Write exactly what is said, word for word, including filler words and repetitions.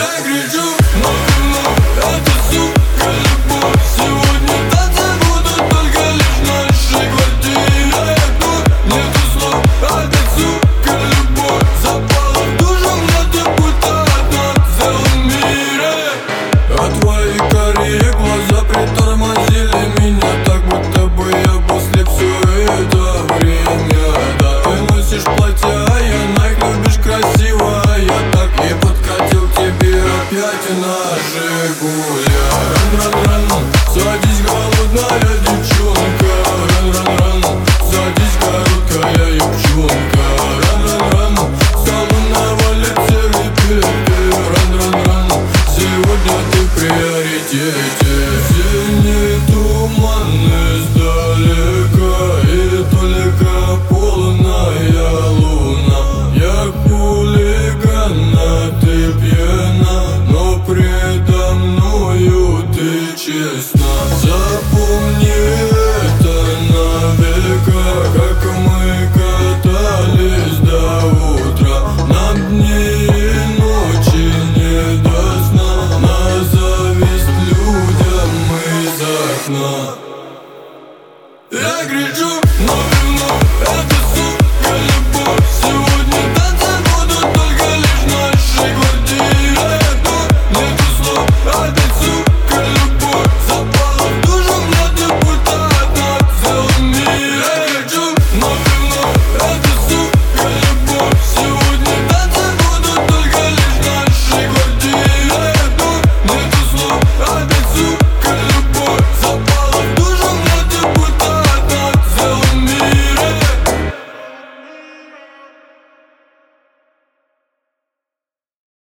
Я кричу, но вино, это сука любовь. Сегодня танцы будут только лишь в нашей квартире. Тут нету слов, опять сука любовь. Запала в душу мне, ты будто одна в целом мире. А твои карие глаза притормозили меня, так будто бы я после все это время. Да, ты носишь платье, а я Найк, любишь красиво, а я так и подкатил тебе опять на Жигуля. Ран-ран-ран, садись, голодная девчонка. Ран-ран-ран, садись, короткая юбчонка. Ран-ран-ран, стало навалится репетер. Ран-ран-ран, сегодня ты в приоритете. Синий туман издалека, и только полная луна. Я хулиган, а ты пьяна, но предо мною ты честна. Запомни это навека, как мы катались до утра. Нам дни и ночи не до сна, на зависть людям из окна. Я кричу.